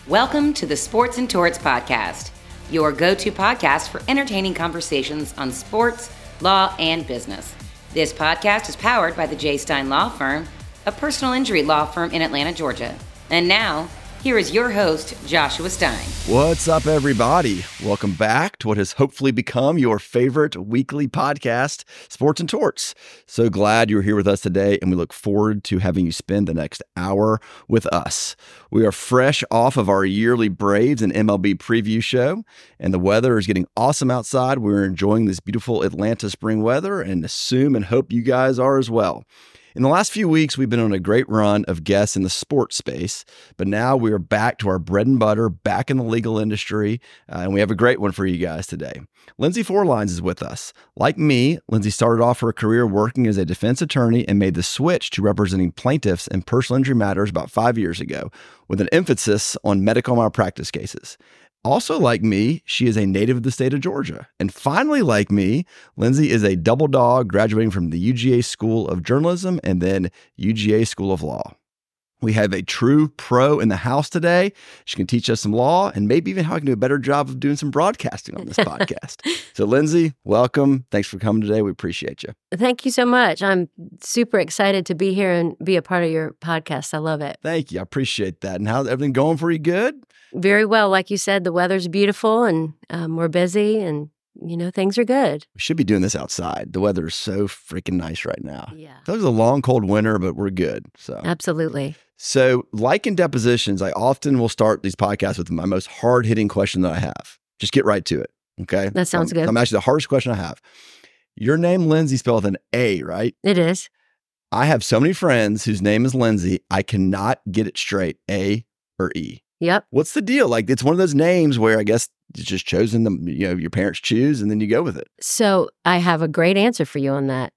Welcome to the Sports and Torts Podcast, your go-to podcast for entertaining conversations on sports, law, and business. This podcast is powered by the J. Stein Law Firm, a personal injury law firm in Atlanta, Georgia. And now, here is your host, Joshua Stein. What's up, everybody? Welcome back to what has hopefully become your favorite weekly podcast, Sports and Torts. So glad you're here with us today, and we look forward to having you spend the next hour with us. We are fresh off of our yearly Braves and MLB preview show, and the weather is getting awesome outside. We're enjoying this beautiful Atlanta spring weather and assume and hope you guys are as well. In the last few weeks, we've been on a great run of guests in the sports space, but now we are back to our bread and butter, back in the legal industry, and we have a great one for you guys today. Lindsay Forlines is with us. Like me, Lindsay started off her career working as a defense attorney and made the switch to representing plaintiffs in personal injury matters about 5 years ago, with an emphasis on medical malpractice cases. Also, like me, she is a native of the state of Georgia. And finally, like me, Lindsay is a double dog graduating from the UGA School of Journalism and then UGA School of Law. We have a true pro in the house today. She can teach us some law and maybe even how I can do a better job of doing some broadcasting on this podcast. So, Lindsay, welcome. Thanks for coming today. We appreciate you. Thank you so much. I'm super excited to be here and be a part of your podcast. I love it. Thank you. I appreciate that. And how's everything going for you? Good? Very well. Like you said, the weather's beautiful and we're busy and, things are good. We should be doing this outside. The weather is so freaking nice right now. Yeah. It was a long, cold winter, but we're good. So Absolutely. So, like in depositions, I often will start these podcasts with my most hard-hitting question that I have. Just get right to it, okay? That sounds good. I'm actually the hardest question I have. Your name, Lindsay, spelled with an A, right? It is. I have so many friends whose name is Lindsay, I cannot get it straight, A or E. Yep. What's the deal? Like, it's one of those names where I guess it's just chosen them, your parents choose, and then you go with it. So I have a great answer for you on that.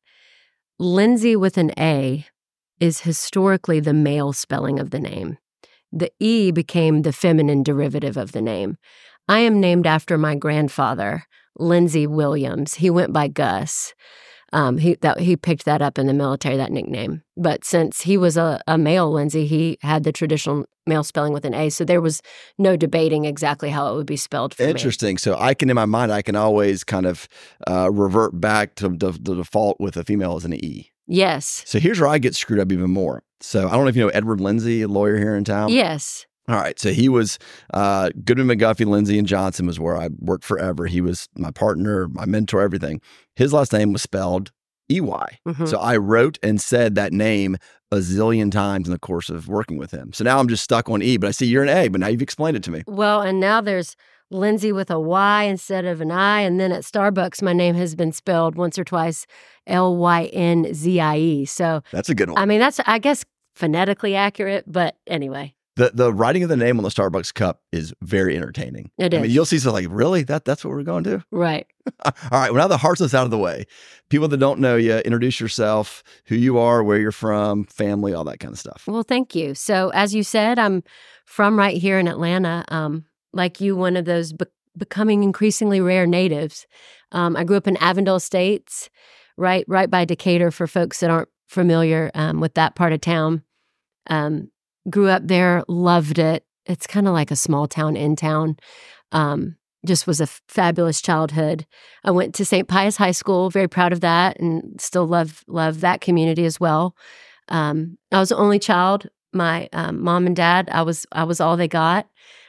Lindsay with an A is historically the male spelling of the name. The E became the feminine derivative of the name. I am named after my grandfather, Lindsay Williams. He went by Gus. He picked that up in the military, that nickname. But since he was a male Lindsay, he had the traditional male spelling with an A. So there was no debating exactly how it would be spelled for me. Interesting. So in my mind, I can always kind of revert back to the default with a female as an E. Yes. So here's where I get screwed up even more. So I don't know if you know Edward Lindsay, a lawyer here in town. Yes. All right. So he was Goodman, McGuffey, Lindsay, and Johnson was where I worked forever. He was my partner, my mentor, everything. His last name was spelled EY. Mm-hmm. So I wrote and said that name a zillion times in the course of working with him. So now I'm just stuck on E, but I see you're an A, but now you've explained it to me. Well, and now there's Lindsay with a Y instead of an I. And then at Starbucks, my name has been spelled once or twice Lynzie. So that's a good one. I mean, that's, I guess, phonetically accurate, but anyway. The writing of the name on the Starbucks cup is very entertaining. It is. I mean, you'll see something like, really? That's what we're going to do? Right. All right. Well, now the heart's out of the way. People that don't know you, introduce yourself, who you are, where you're from, family, all that kind of stuff. Well, thank you. So as you said, I'm from right here in Atlanta. Like you, one of those becoming increasingly rare natives. I grew up in Avondale Estates, right by Decatur for folks that aren't familiar with that part of town. Grew up there, loved it. It's kind of like a small town in town. Just was a fabulous childhood. I went to St. Pius High School, very proud of that, and still love that community as well. I was the only child. My mom and dad, I was all they got.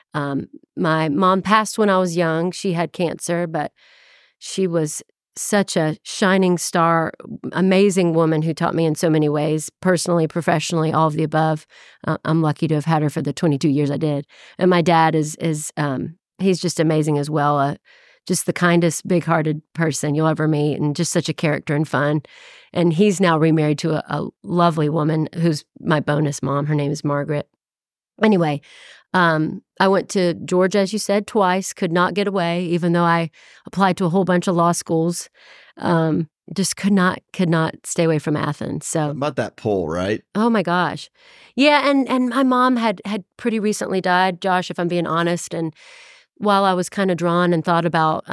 My mom passed when I was young. She had cancer, but she was such a shining star, amazing woman who taught me in so many ways, personally, professionally, all of the above. I'm lucky to have had her for the 22 years I did. And my dad is he's just amazing as well. Just the kindest, big-hearted person you'll ever meet, and just such a character and fun. And he's now remarried to a lovely woman who's my bonus mom. Her name is Margaret. Anyway, I went to Georgia, as you said, twice, could not get away, even though I applied to a whole bunch of law schools. Just could not stay away from Athens. So about that pull, right? Oh my gosh. Yeah, and my mom had pretty recently died, Josh, if I'm being honest. And while I was kind of drawn and thought about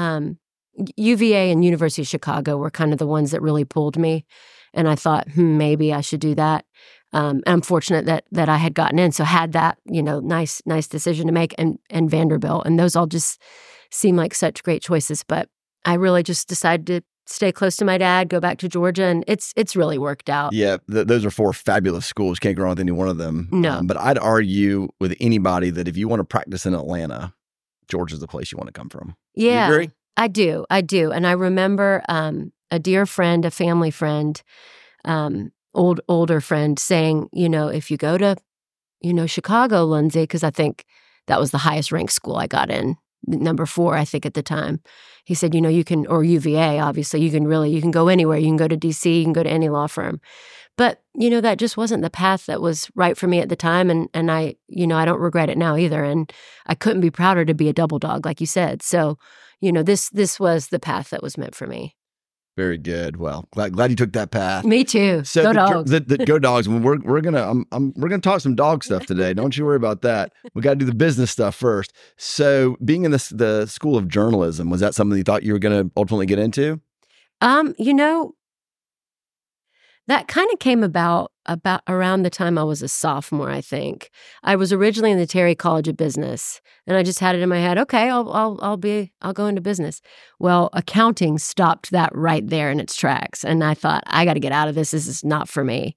UVA and University of Chicago were kind of the ones that really pulled me. And I thought, maybe I should do that. I'm fortunate that I had gotten in, so had that, nice decision to make, and Vanderbilt, and those all just seem like such great choices. But I really just decided to stay close to my dad, go back to Georgia, and it's really worked out. Yeah, those are 4 fabulous schools. Can't go wrong with any one of them. No. But I'd argue with anybody that if you want to practice in Atlanta, Georgia's the place you want to come from. Yeah, you agree? I do. And I remember a dear friend, a family friend, older friend saying, if you go to, Chicago, Lindsay, because I think that was the highest ranked school I got in, number 4, I think at the time. He said, you can, or UVA, obviously, you can go anywhere. You can go to DC, you can go to any law firm. But, that just wasn't the path that was right for me at the time. And I, I don't regret it now either. And I couldn't be prouder to be a double dog, like you said. So, this was the path that was meant for me. Very good. Well, glad you took that path. Me too. So go Dogs. Go Dogs. We're gonna talk some dog stuff today. Don't you worry about that. We got to do the business stuff first. So, being in the School of Journalism, was that something you thought you were going to ultimately get into? That kind of came about around the time I was a sophomore, I think. I was originally in the Terry College of Business, and I just had it in my head, okay, I'll go into business. Well, accounting stopped that right there in its tracks, and I thought, I got to get out of this. This is not for me.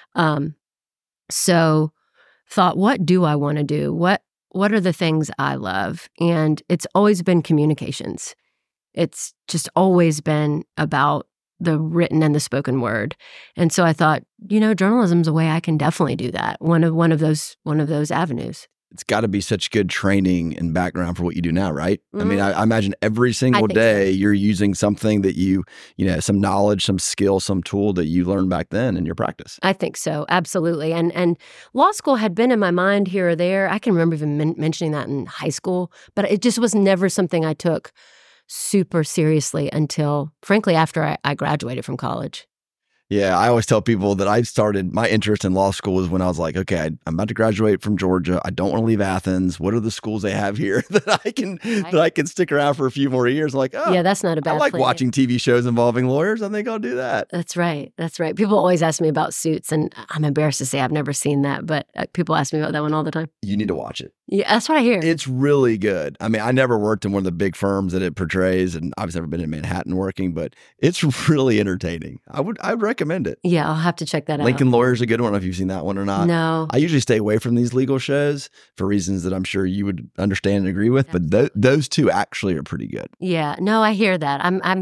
So thought, what do I want to do? What are the things I love? And it's always been communications. It's just always been about the written and the spoken word. And so I thought, journalism's a way I can definitely do that. One of those avenues. It's got to be such good training and background for what you do now, right? Mm-hmm. I mean, I imagine every single day you're using something that some knowledge, some skill, some tool that you learned back then in your practice. I think so. Absolutely. And law school had been in my mind here or there. I can remember even mentioning that in high school, but it just was never something I took super seriously until, frankly, after I graduated from college. Yeah, I always tell people that I started my interest in law school was when I was like, okay, I'm about to graduate from Georgia. I don't want to leave Athens. What are the schools they have here that I can stick around for a few more years? Like, yeah, that's not a bad. I like plan. Watching TV shows involving lawyers. I think I'll do that. That's right. People always ask me about Suits, and I'm embarrassed to say I've never seen that, but people ask me about that one all the time. You need to watch it. Yeah, that's what I hear. It's really good. I mean, I never worked in one of the big firms that it portrays, and I've never been in Manhattan working, but it's really entertaining. I'd recommend it. Yeah, I'll have to check that out. Lincoln Lawyer's a good one. I don't know if you've seen that one or not. No. I usually stay away from these legal shows for reasons that I'm sure you would understand and agree with, but those two actually are pretty good. Yeah, no, I hear that.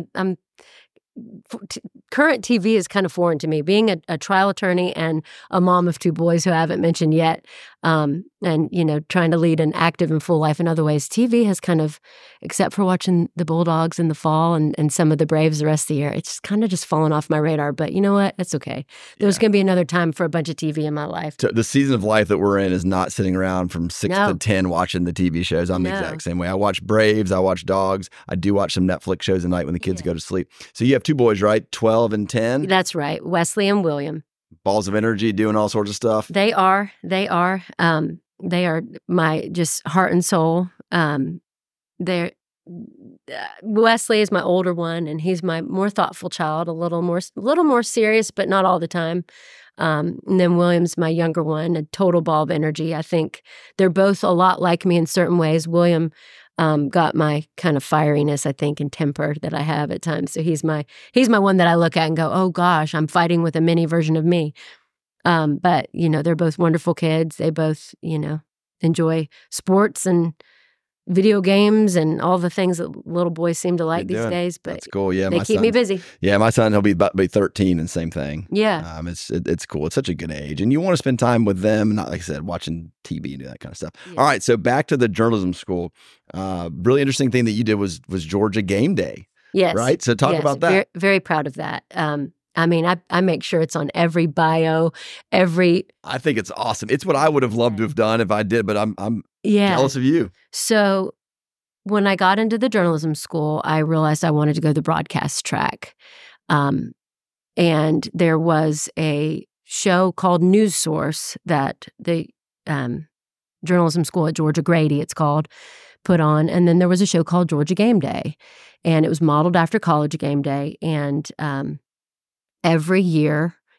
Current TV is kind of foreign to me. Being a trial attorney and a mom of 2 boys who I haven't mentioned yet, and trying to lead an active and full life in other ways, TV has kind of, except for watching the Bulldogs in the fall and some of the Braves the rest of the year, it's kind of just fallen off my radar. But you know what? That's okay. There's going to be another time for a bunch of TV in my life. The season of life that we're in is not sitting around from 6 to 10 watching the TV shows. I'm the exact same way. I watch Braves. I watch Dogs. I do watch some Netflix shows at night when the kids go to sleep. So you have 2 boys, right? 12 and 10? That's right. Wesley and William. Balls of energy, doing all sorts of stuff. They are. They are my just heart and soul. Wesley is my older one, and he's my more thoughtful child, a little more serious, but not all the time. And then William's my younger one, a total ball of energy. I think they're both a lot like me in certain ways. William got my kind of fieriness, I think, and temper that I have at times. So he's my one that I look at and go, oh gosh, I'm fighting with a mini version of me. But they're both wonderful kids. They both, enjoy sports and video games and all the things that little boys seem to like these days. But that's cool. Yeah, they keep me busy. Yeah, my son, he'll be about to be 13 and same thing. Yeah. It's cool. It's such a good age. And you want to spend time with them, not like I said, watching TV and do that kind of stuff. Yeah. All right, so back to the journalism school. Really interesting thing that you did was Georgia Game Day. Yes. Right? So talk about that. Very, very proud of that. I make sure it's on every bio, I think it's awesome. It's what I would have loved to have done if I did, but I'm jealous of you. So when I got into the journalism school, I realized I wanted to go the broadcast track. And there was a show called News Source that the journalism school at Georgia, Grady, it's called, put on. And then there was a show called Georgia Game Day. And it was modeled after College Game Day. And every year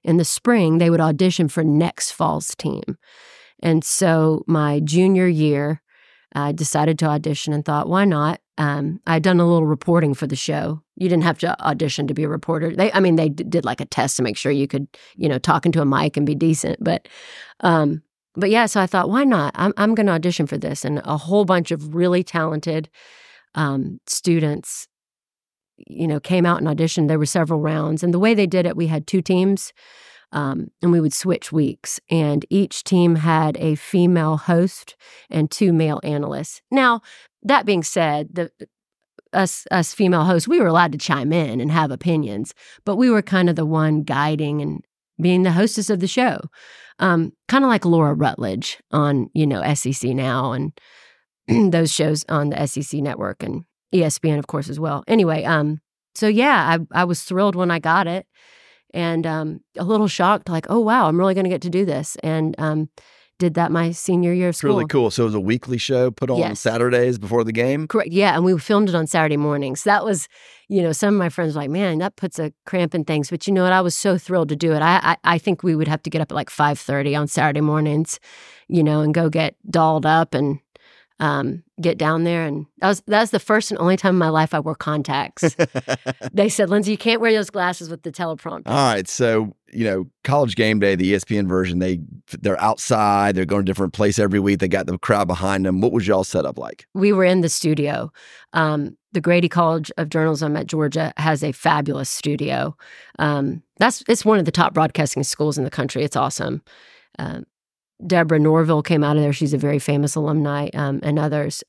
in the spring, they would audition for next fall's team. And so my junior year, I decided to audition and thought, why not? I'd done a little reporting for the show. You didn't have to audition to be a reporter. They did like a test to make sure you could, talk into a mic and be decent. But yeah, so I thought, why not? I'm going to audition for this. And a whole bunch of really talented students, came out and auditioned. There were several rounds. And the way they did it, we had 2 teams. And we would switch weeks, and each team had a female host and 2 male analysts. Now, that being said, us female hosts, we were allowed to chime in and have opinions, but we were kind of the one guiding and being the hostess of the show, kind of like Laura Rutledge on SEC Now and those shows on the SEC network and ESPN, of course, as well. Anyway, so yeah, I was thrilled when I got it. And a little shocked, like, oh, wow, I'm really going to get to do this. And did that my senior year of school. Really cool. So it was a weekly show put on Saturdays before the game? Correct. Yeah, and we filmed it on Saturday mornings. That was, some of my friends were like, man, that puts a cramp in things. But you know what? I was so thrilled to do it. I think we would have to get up at like 5:30 on Saturday mornings, and go get dolled up and get down there. And that was the first and only time in my life I wore contacts. They said, Lindsay, you can't wear those glasses with the teleprompter. All right. So, College Game Day, the ESPN version, they're outside. They're going to a different place every week. They got the crowd behind them. What was y'all set up like? We were in the studio. The Grady College of Journalism at Georgia has a fabulous studio. It's one of the top broadcasting schools in the country. It's awesome. Deborah Norville came out of there. She's a very famous alumni, and others.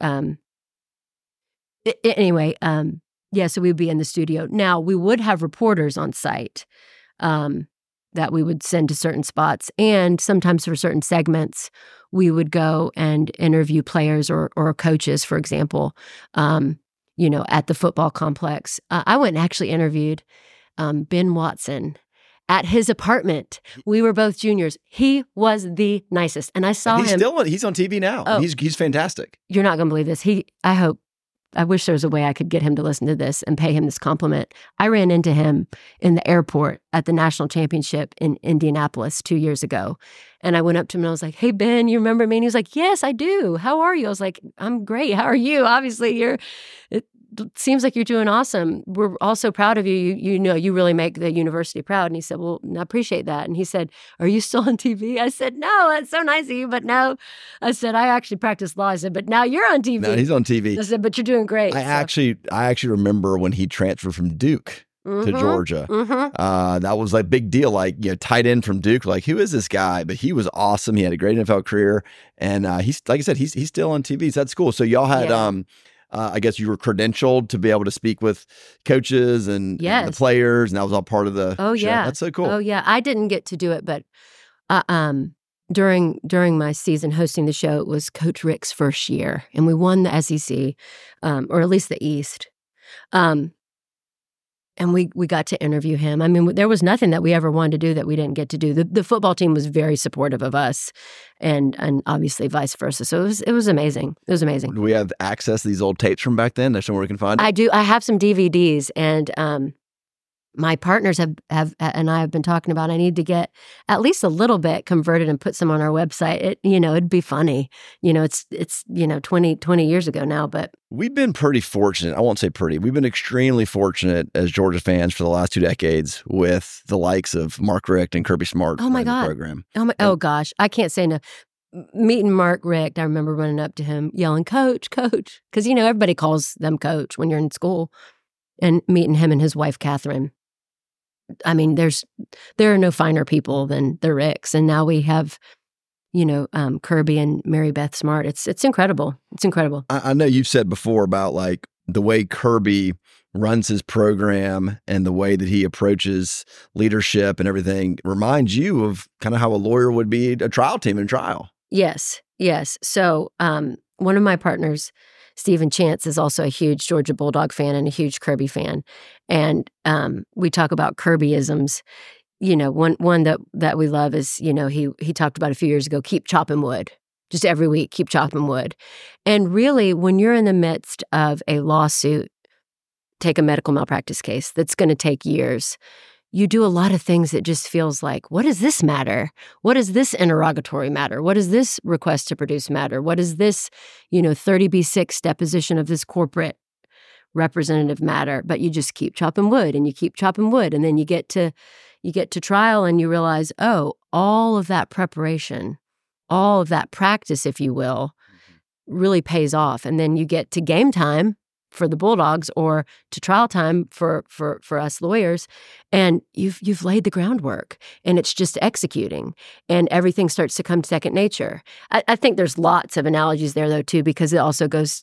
Anyway, so we'd be in the studio. Now, we would have reporters on site that we would send to certain spots. And sometimes for certain segments, we would go and interview players or coaches, for example, at the football complex. I went and actually interviewed Ben Watson at his apartment. We were both juniors. He was the nicest. And I saw him. He's on TV now. Oh, he's fantastic. You're not going to believe this. I wish there was a way I could get him to listen to this and pay him this compliment. I ran into him in the airport at the national championship in Indianapolis 2 years ago. And I went up to him and I was like, hey, Ben, you remember me? And he was like, yes, I do. How are you? I was like, I'm great. How are you? Obviously, it seems like you're doing awesome. We're all so proud of you. You really make the university proud. And he said, well, I appreciate that. And he said, are you still on TV? I said, no, that's so nice of you. But now, I said, I actually practice law. I said, but now you're on TV. No, he's on TV. I said, but you're doing great. I actually remember when he transferred from Duke to Georgia. Mm-hmm. That was like a big deal. Like, tight end from Duke. Like, who is this guy? But he was awesome. He had a great NFL career. And he's, like I said, he's still on TV. So that's cool. So y'all had, I guess you were credentialed to be able to speak with coaches and the players, and that was all part of the show. Yeah. That's so cool. Oh, yeah. I didn't get to do it, but during my season hosting the show, it was Coach Rick's first year, and we won the SEC, or at least the East. And we got to interview him. I mean, there was nothing that we ever wanted to do that we didn't get to do. The football team was very supportive of us, and obviously vice versa. So it was amazing. It was amazing. Do we have access to these old tapes from back then? There's somewhere we can find it? I do. I have some DVDs, and my partners have and I have been talking about I need to get at least a little bit converted and put some on our website. It'd be funny. It's 20 years ago now, but we've been pretty fortunate. I won't say pretty. We've been extremely fortunate as Georgia fans for the last 2 decades with the likes of Mark Richt and Kirby Smart. Oh my God. Program. Oh gosh. I can't say enough. Meeting Mark Richt, I remember running up to him yelling, Coach, Coach. Because, everybody calls them Coach when you're in school. And meeting him and his wife, Catherine. I mean, there are no finer people than the Ricks. And now we have, Kirby and Mary Beth Smart. It's incredible. It's incredible. I know you've said before about like the way Kirby runs his program and the way that he approaches leadership and everything reminds you of kind of how a lawyer would be a trial team in trial. Yes. So one of my partners, Stephen Chance, is also a huge Georgia Bulldog fan and a huge Kirby fan. And we talk about Kirbyisms. One that we love is, he talked about a few years ago, keep chopping wood. Just every week, keep chopping wood. And really, when you're in the midst of a lawsuit, take a medical malpractice case that's going to take years, you do a lot of things that just feels like, what does this matter? What does this interrogatory matter? What does this request to produce matter? What does this, 30B6 deposition of this corporate representative matter? But you just keep chopping wood and you keep chopping wood. And then you get to trial and you realize, oh, all of that preparation, all of that practice, if you will, really pays off. And then you get to game time for the Bulldogs or to trial time for us lawyers, and you've laid the groundwork, and it's just executing, and everything starts to come second nature. I think there's lots of analogies there, though, too, because it also goes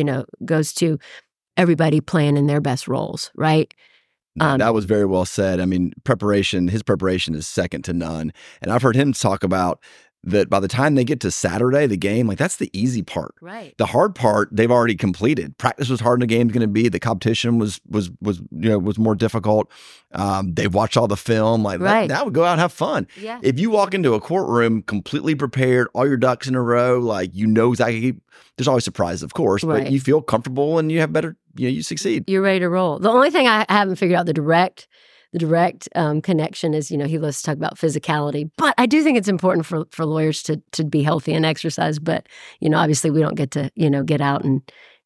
to everybody playing in their best roles, right? That was very well said. I mean, his preparation is second to none. And I've heard him talk about that by the time they get to Saturday, the game, like that's the easy part. Right. The hard part, they've already completed. Practice was harder than the game's going to be. The competition was more difficult. They've watched all the film. Like now we go out and have fun. Yeah. If you walk into a courtroom completely prepared, all your ducks in a row, like exactly, there's always surprises, of course, but you feel comfortable and you have better, you succeed. You're ready to roll. The only thing I haven't figured out the direct connection is, he loves to talk about physicality. But I do think it's important for lawyers to be healthy and exercise. But, obviously we don't get to, get out and,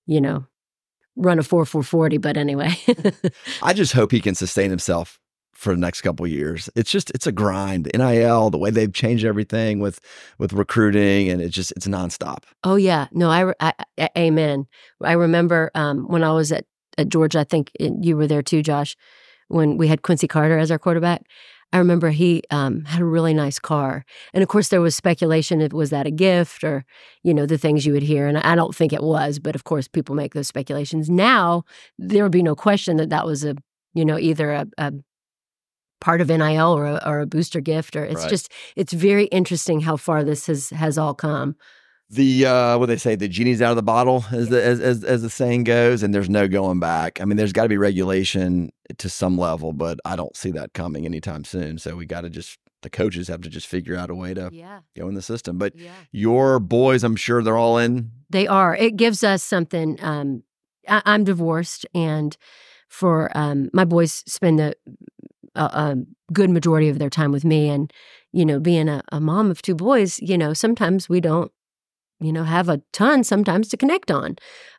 run a 4.40. But anyway. I just hope he can sustain himself for the next couple of years. It's a grind. NIL, the way they've changed everything with recruiting, and it's nonstop. Oh, yeah. No, I amen. I remember when I was at Georgia, I think you were there too, Josh, when we had Quincy Carter as our quarterback. I remember he had a really nice car. And of course, there was speculation, was that a gift or, the things you would hear. And I don't think it was, but of course, people make those speculations. Now, there would be no question that was either a part of NIL or a booster gift, or it's very interesting how far this has all come. The what they say, the genie's out of the bottle, as the saying goes, and there's no going back. I mean, there's got to be regulation to some level, but I don't see that coming anytime soon. So we got to the coaches have to just figure out a way to go in the system. But your boys, I'm sure they're all in. They are. It gives us something. I'm divorced, and for my boys spend a good majority of their time with me, and being a mom of two boys, sometimes we don't have a ton sometimes to connect on.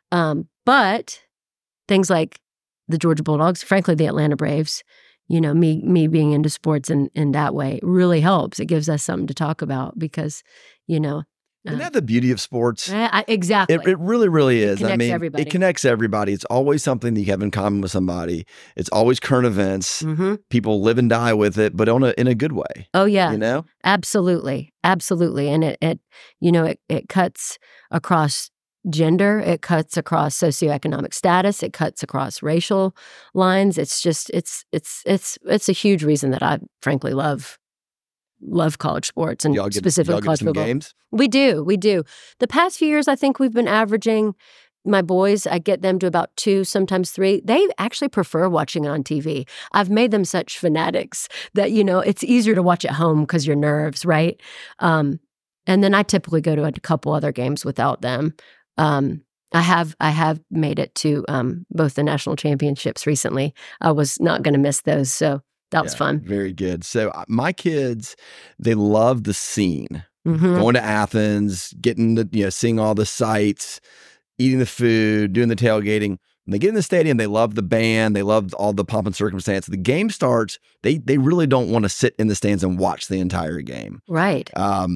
But things like the Georgia Bulldogs, frankly, the Atlanta Braves, me being into sports in that way really helps. It gives us something to talk about because, isn't that the beauty of sports? Exactly. It really, really is. It connects everybody. It's always something that you have in common with somebody. It's always current events. Mm-hmm. People live and die with it, but in a good way. Oh, yeah. Absolutely. Absolutely. And it cuts across gender. It cuts across socioeconomic status. It cuts across racial lines. It's just, it's a huge reason that I frankly love college sports and specifically college football. Games? We do. The past few years, I think we've been averaging, my boys, I get them to about 2, sometimes 3. They actually prefer watching it on TV. I've made them such fanatics that, it's easier to watch at home because your nerves, right? And then I typically go to a couple other games without them. I have made it to both the national championships recently. I was not going to miss those, so that was fun. Very good. So my kids, they love the scene. Mm-hmm. Going to Athens, getting seeing all the sights, eating the food, doing the tailgating. When they get in the stadium, they love the band. They love all the pomp and circumstance. The game starts, they really don't want to sit in the stands and watch the entire game. Right.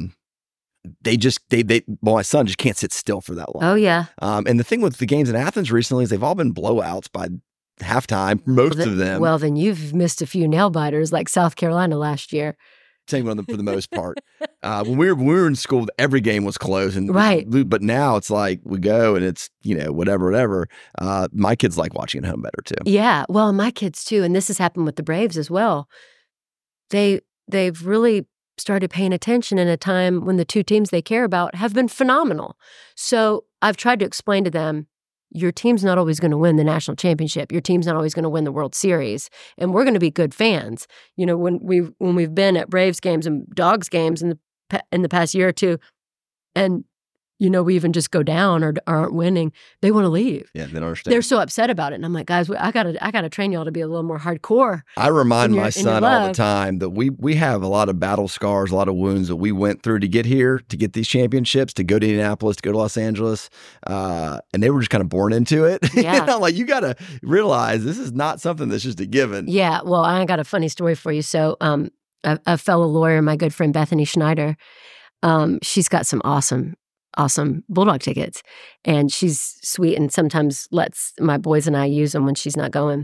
My son just can't sit still for that long. Oh, yeah. And the thing with the games in Athens recently is they've all been blowouts by halftime, most of them. Well, then you've missed a few nail biters like South Carolina last year. Same one for the most part. When we were in school, every game was close, and right. But now it's like we go and it's whatever. My kids like watching at home better too. Yeah, well, my kids too, and this has happened with the Braves as well. They've really started paying attention in a time when the two teams they care about have been phenomenal. So I've tried to explain to them, your team's not always going to win the national championship. Your team's not always going to win the World Series. And we're going to be good fans. When we've been at Braves games and Dogs games in the past year or two, and we even just go down or aren't winning, they want to leave. Yeah, they don't understand. They're so upset about it. And I'm like, guys, I gotta train y'all to be a little more hardcore. I remind my son all the time that we have a lot of battle scars, a lot of wounds that we went through to get here, to get these championships, to go to Indianapolis, to go to Los Angeles. And they were just kind of born into it. Yeah. I'm like, you got to realize this is not something that's just a given. Yeah. Well, I got a funny story for you. So a fellow lawyer, my good friend Bethany Schneider, she's got some awesome Bulldog tickets, and she's sweet and sometimes lets my boys and I use them when she's not going.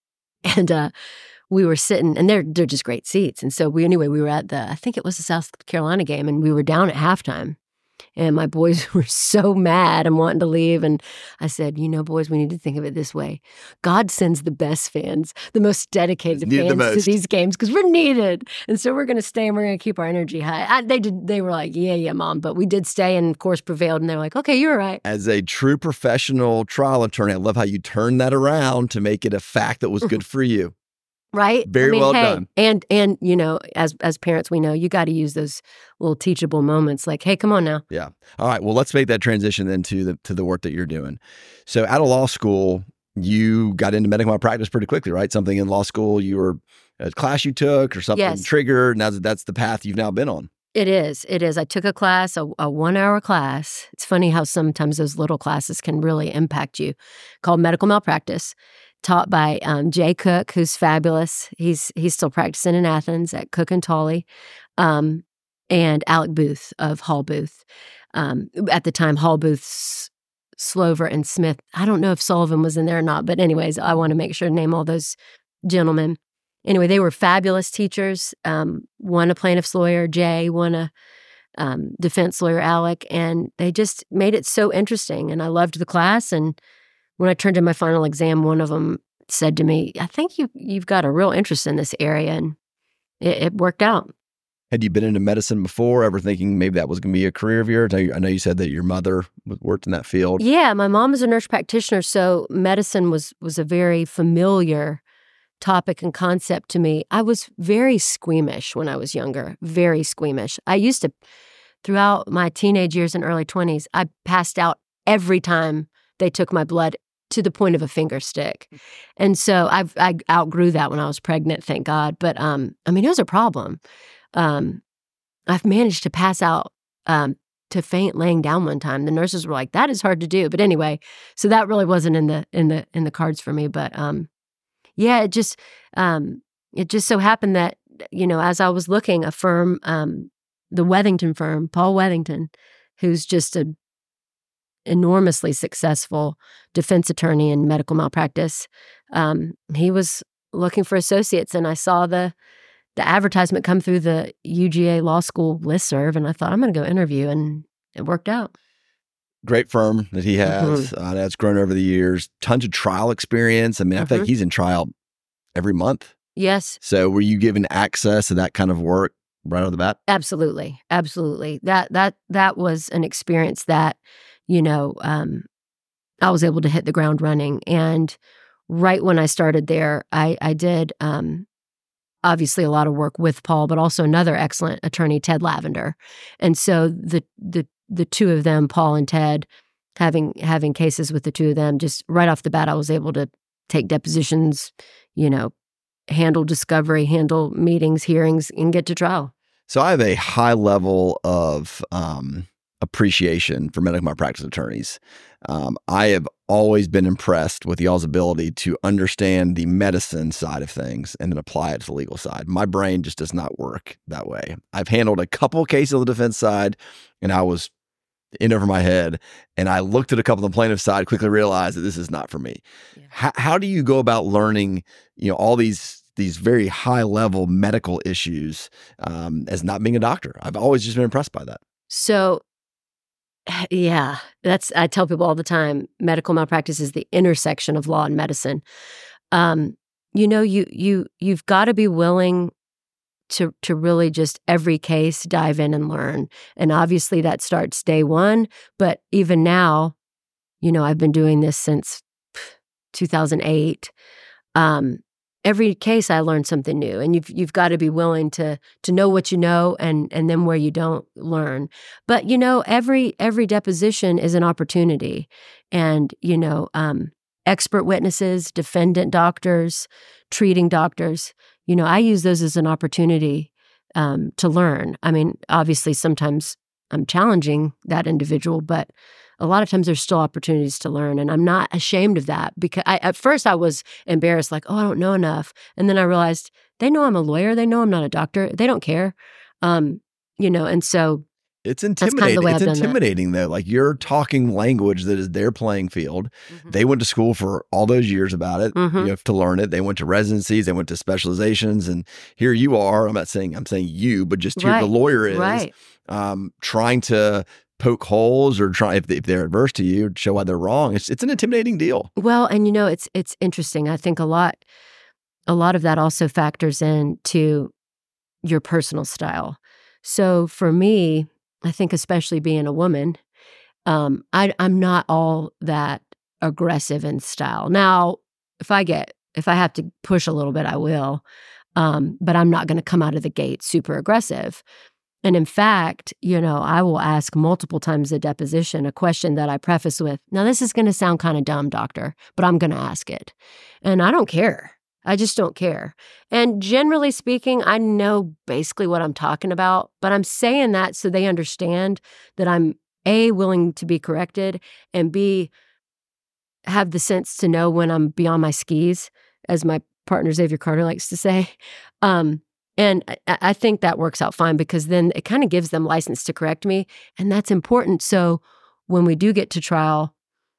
And we were sitting, and they're just great seats. And so we were at I think it was the South Carolina game, and we were down at halftime. And my boys were so mad and wanting to leave. And I said, boys, we need to think of it this way. God sends the best fans, the most dedicated fans to these games because we're needed. And so we're going to stay and we're going to keep our energy high. They were like, yeah, Mom. But we did stay and, of course, prevailed. And they're like, okay, you're right. As a true professional trial attorney, I love how you turned that around to make it a fact that was good for you. Right? Very well done. And as parents, we know you got to use those little teachable moments like, hey, come on now. Yeah. All right. Well, let's make that transition then to the work that you're doing. So out of law school, you got into medical malpractice pretty quickly, right? Something in law school, a class you took or something triggered. Now that's the path you've now been on. It is. I took a class, a 1-hour class. It's funny how sometimes those little classes can really impact you, called medical malpractice. Taught by Jay Cook, who's fabulous. He's still practicing in Athens at Cook and Tolley, and Alec Booth of Hall Booth. At the time, Hall Booth, Slover, and Smith. I don't know if Sullivan was in there or not, but anyways, I want to make sure to name all those gentlemen. Anyway, they were fabulous teachers. One a plaintiff's lawyer, Jay, one a defense lawyer, Alec, and they just made it so interesting. And I loved the class. And when I turned in my final exam, one of them said to me, I think you've got a real interest in this area, and it worked out. Had you been into medicine before, ever thinking maybe that was going to be a career of yours? I know you said that your mother worked in that field. Yeah, my mom is a nurse practitioner, so medicine was a very familiar topic and concept to me. I was very squeamish when I was younger, very squeamish. I used to, throughout my teenage years and early 20s, I passed out every time they took my blood to the point of a finger stick. And so I outgrew that when I was pregnant, thank God. But it was a problem. I've managed to pass out to faint laying down one time. The nurses were like, that is hard to do. But anyway, so that really wasn't in the cards for me. But it just so happened that, as I was looking, a firm, the Wethington firm, Paul Wethington, who's just a enormously successful defense attorney in medical malpractice. He was looking for associates, and I saw the advertisement come through the UGA Law School listserv, and I thought, I'm going to go interview, and it worked out. Great firm that he has. That's grown over the years. Tons of trial experience. I think he's in trial every month. Yes. So were you given access to that kind of work right off the bat? Absolutely. That was an experience that I was able to hit the ground running. And right when I started there, I did obviously a lot of work with Paul, but also another excellent attorney, Ted Lavender. And so the two of them, Paul and Ted, having cases with the two of them, just right off the bat, I was able to take depositions, handle discovery, handle meetings, hearings, and get to trial. So I have a high level of appreciation for medical malpractice attorneys. I have always been impressed with y'all's ability to understand the medicine side of things and then apply it to the legal side. My brain just does not work that way. I've handled a couple of cases on the defense side, and I was in over my head, and I looked at a couple on the plaintiff side, quickly realized that this is not for me. Yeah. How do you go about learning, all these very high level medical issues as not being a doctor? I've always just been impressed by that. So, yeah, I tell people all the time, medical malpractice is the intersection of law and medicine. You've got to be willing to really just every case dive in and learn. And obviously that starts day one. But even now, I've been doing this since 2008. every case I learn something new, and you've got to be willing to know what you know and then where you don't learn. But every deposition is an opportunity, and expert witnesses, defendant doctors, treating doctors, I use those as an opportunity to learn. I mean, obviously sometimes I'm challenging that individual, but a lot of times there's still opportunities to learn, and I'm not ashamed of that, because at first I was embarrassed, like, oh, I don't know enough. And then I realized they know I'm a lawyer. They know I'm not a doctor. They don't care. And so it's intimidating. It's intimidating though. Like, you're talking language that is their playing field. Mm-hmm. They went to school for all those years about it. Mm-hmm. You have to learn it. They went to residencies. They went to specializations. And here you are. I'm saying you, but just here the lawyer is trying to poke holes or try, if they're adverse to you, show why they're wrong. It's an intimidating deal. Well, and it's interesting. I think a lot of that also factors into your personal style. So for me, I think especially being a woman, I'm not all that aggressive in style. Now, if I have to push a little bit, I will, but I'm not going to come out of the gate super aggressive. And in fact, I will ask multiple times a deposition a question that I preface with, now this is going to sound kind of dumb, doctor, but I'm going to ask it. And I don't care. I just don't care. And generally speaking, I know basically what I'm talking about, but I'm saying that so they understand that I'm A, willing to be corrected, and B, have the sense to know when I'm beyond my skis, as my partner Xavier Carter likes to say. And I think that works out fine, because then it kind of gives them license to correct me. And that's important. So when we do get to trial,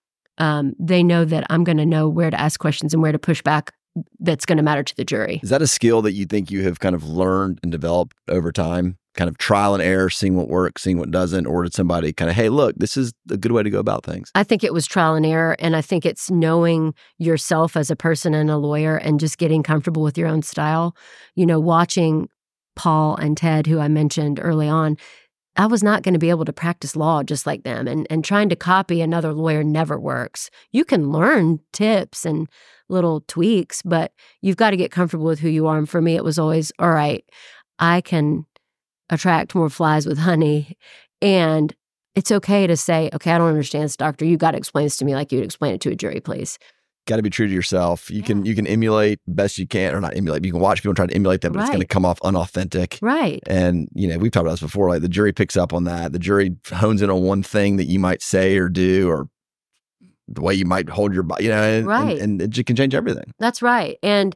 they know that I'm going to know where to ask questions and where to push back that's going to matter to the jury. Is that a skill that you think you have kind of learned and developed over time? Kind of trial and error, seeing what works, seeing what doesn't? Or did somebody kind of, hey, look, this is a good way to go about things? I think it was trial and error. And I think it's knowing yourself as a person and a lawyer and just getting comfortable with your own style. Watching Paul and Ted, who I mentioned early on, I was not going to be able to practice law just like them. And trying to copy another lawyer never works. You can learn tips and little tweaks, but you've got to get comfortable with who you are. And for me, it was always, all right, I can attract more flies with honey. And it's okay to say, okay, I don't understand this, doctor. You got to explain this to me like you would explain it to a jury, please. Got to be true to yourself. You can emulate best you can, or not emulate. You can watch people try to emulate them, but it's going to come off unauthentic. Right. And, we've talked about this before, like the jury picks up on that. The jury hones in on one thing that you might say or do, or the way you might hold your body, and it can change everything. That's right. And,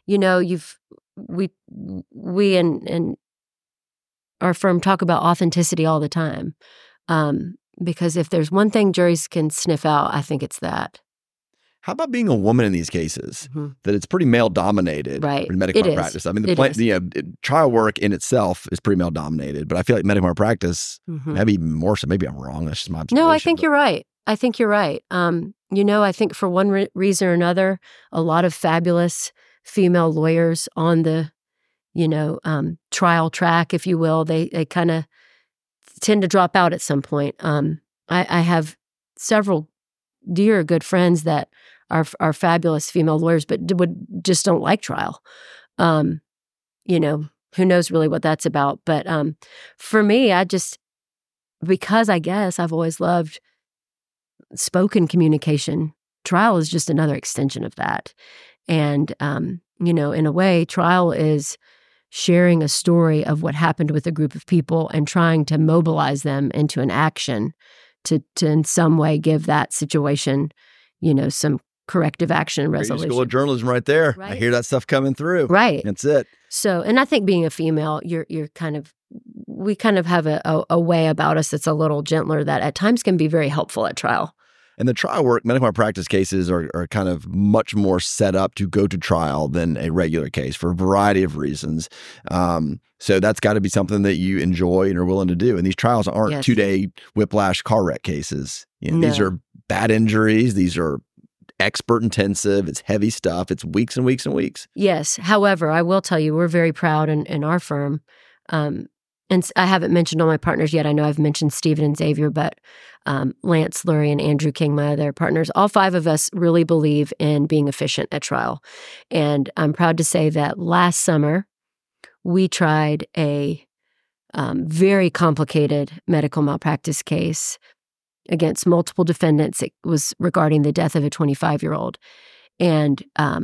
we and our firm talk about authenticity all the time. Because if there's one thing juries can sniff out, I think it's that. How about being a woman in these cases? Mm-hmm. That it's pretty male dominated, right? In medical malpractice. I mean, trial work in itself is pretty male dominated, but I feel like medical malpractice, maybe more so. Maybe I'm wrong. That's just my observation. No, I think you're right. I think I think for one reason or another, a lot of fabulous female lawyers on the, trial track, if you will, they kind of tend to drop out at some point. I have several dear good friends that are fabulous female lawyers, but just don't like trial. Who knows really what that's about. But for me, because I guess I've always loved spoken communication, trial is just another extension of that. And, in a way, trial is sharing a story of what happened with a group of people and trying to mobilize them into an action to in some way give that situation, some corrective action and resolution. School of journalism right there. Right. I hear that stuff coming through. Right. That's it. So, and I think being a female, we kind of have a way about us that's a little gentler that at times can be very helpful at trial. And the trial work, medical malpractice cases are kind of much more set up to go to trial than a regular case for a variety of reasons. So that's got to be something that you enjoy and are willing to do. And these trials aren't 2-day whiplash car wreck cases. These are bad injuries. These are expert intensive. It's heavy stuff. It's weeks and weeks and weeks. Yes. However, I will tell you, we're very proud in our firm. And and I haven't mentioned all my partners yet. I know I've mentioned Stephen and Xavier, but Lance Lurie and Andrew King, my other partners, all 5 of us really believe in being efficient at trial. And I'm proud to say that last summer, we tried a very complicated medical malpractice case against multiple defendants. It was regarding the death of a 25-year-old. And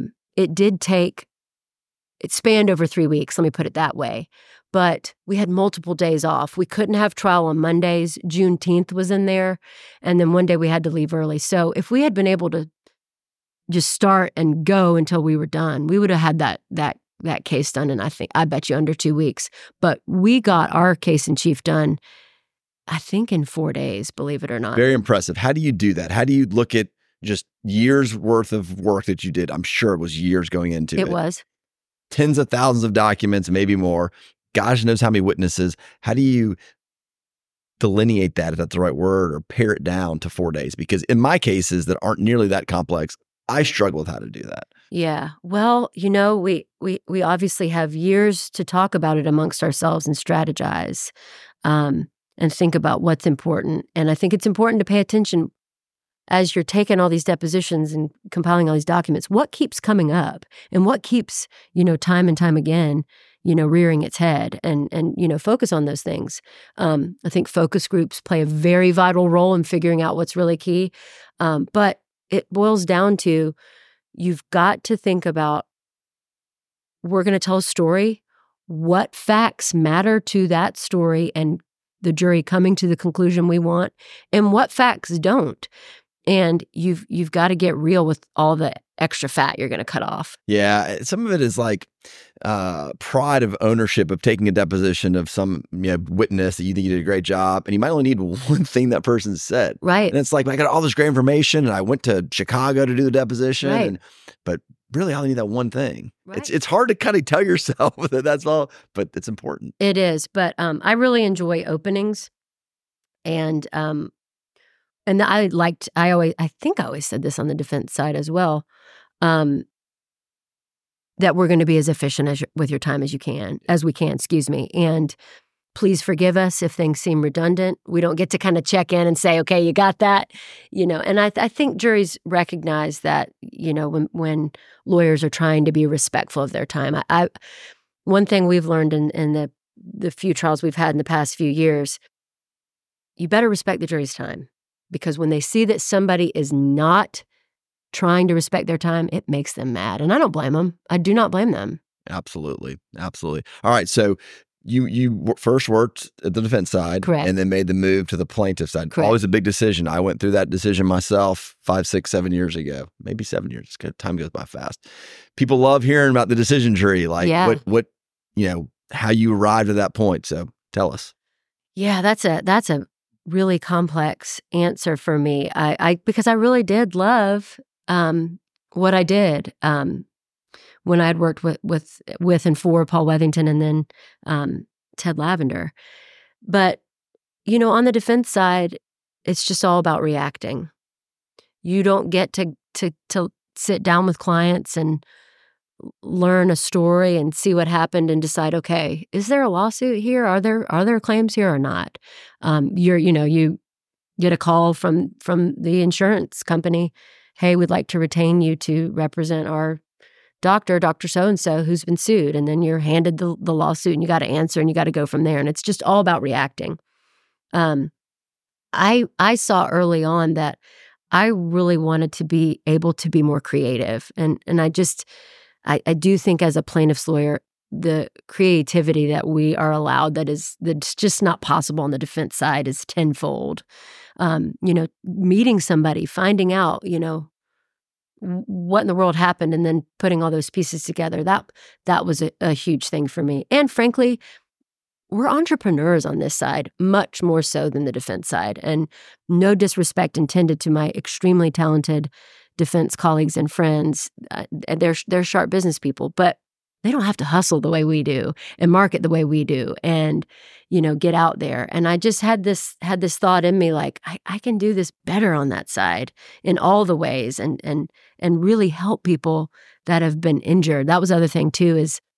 it spanned over 3 weeks, let me put it that way. But we had multiple days off. We couldn't have trial on Mondays. Juneteenth was in there. And then one day we had to leave early. So if we had been able to just start and go until we were done, we would have had that case done in, I bet you, under 2 weeks. But we got our case in chief done, I think, in 4 days, believe it or not. Very impressive. How do you do that? How do you look at just years worth of work that you did? I'm sure it was years going into it. It was. Tens of thousands of documents, maybe more. Gosh knows how many witnesses. How do you delineate that, if that's the right word, or pare it down to 4 days? Because in my cases that aren't nearly that complex, I struggle with how to do that. Yeah. Well, we obviously have years to talk about it amongst ourselves and strategize and think about what's important. And I think it's important to pay attention as you're taking all these depositions and compiling all these documents. What keeps coming up and what keeps, time and time again, rearing its head, and focus on those things. I think focus groups play a very vital role in figuring out what's really key. But it boils down to, you've got to think about, we're going to tell a story. What facts matter to that story and the jury coming to the conclusion we want, and what facts don't. And you've got to get real with all the extra fat you're going to cut off. Yeah. Some of it is like pride of ownership of taking a deposition of some witness that you think you did a great job, and you might only need one thing that person said. Right. And it's like, I got all this great information and I went to Chicago to do the deposition. Right. But really, I only need that one thing. Right. It's hard to kind of tell yourself that that's all, but it's important. It is. But I really enjoy openings. And I think I always said this on the defense side as well, that we're going to be as efficient with your time as we can, And please forgive us if things seem redundant. We don't get to kind of check in and say, okay, you got that, and I think juries recognize that, when lawyers are trying to be respectful of their time. One thing we've learned in the few trials we've had in the past few years, you better respect the jury's time. Because when they see that somebody is not trying to respect their time, it makes them mad. And I don't blame them. I do not blame them. Absolutely. Absolutely. All right. So you first worked at the defense side. Correct. And then made the move to the plaintiff side. Correct. Always a big decision. I went through that decision myself 5, 6, 7 years ago. Maybe 7 years. Time goes by fast. People love hearing about the decision tree. Like what how you arrived at that point. So tell us. Yeah, that's a really complex answer for me. Because I really did love what I did when I had worked with and for Paul Wethington and then Ted Lavender. But on the defense side, it's just all about reacting. You don't get to sit down with clients and learn a story and see what happened and decide, okay, is there a lawsuit here? Are there claims here or not? You get a call from the insurance company. Hey, we'd like to retain you to represent our Dr. So-and-so who's been sued. And then you're handed the lawsuit and you got to answer and you got to go from there. And it's just all about reacting. I saw early on that I really wanted to be able to be more creative. And I do think as a plaintiff's lawyer, the creativity that we are allowed that's just not possible on the defense side is tenfold. Meeting somebody, finding out, what in the world happened, and then putting all those pieces together, that was a huge thing for me. And frankly, we're entrepreneurs on this side, much more so than the defense side. And no disrespect intended to my extremely talented defense colleagues and friends. They're sharp business people, but they don't have to hustle the way we do and market the way we do and, get out there. And I just had this thought in me, like, I can do this better on that side in all the ways and really help people that have been injured. That was the other thing too, is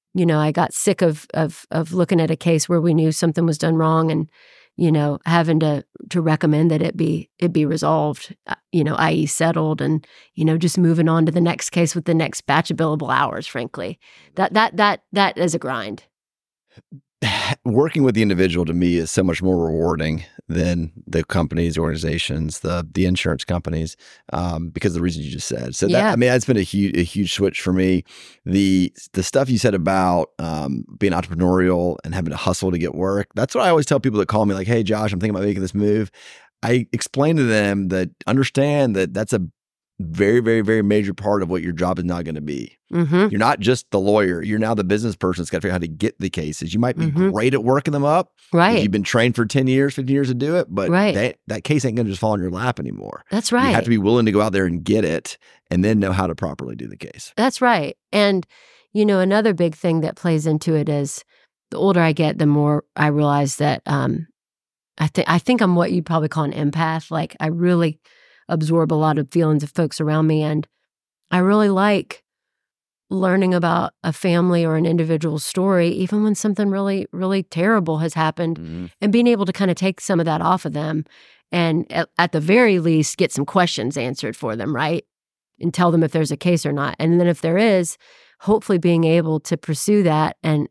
I got sick of looking at a case where we knew something was done wrong and, having to recommend that it be resolved, i.e. settled, and, just moving on to the next case with the next batch of billable hours, frankly. That is a grind. Working with the individual to me is so much more rewarding than the companies, organizations, the insurance companies, because of the reasons you just said. So that's been a huge switch for me. The stuff you said about being entrepreneurial and having to hustle to get work, that's what I always tell people that call me like, hey, Josh, I'm thinking about making this move. I explain to them that understand that that's a very, very, very major part of what your job is not going to be. Mm-hmm. You're not just the lawyer. You're now the business person that's got to figure out how to get the cases. You might be great at working them up. Right. You've been trained for 10 years, 15 years to do it, but that case ain't going to just fall in your lap anymore. That's right. You have to be willing to go out there and get it and then know how to properly do the case. That's right. And, another big thing that plays into it is the older I get, the more I realize that I think I'm what you'd probably call an empath. Like I really absorb a lot of feelings of folks around me. And I really like learning about a family or an individual's story, even when something really, really terrible has happened, and being able to kind of take some of that off of them and at the very least get some questions answered for them, right? And tell them if there's a case or not. And then if there is, hopefully being able to pursue that and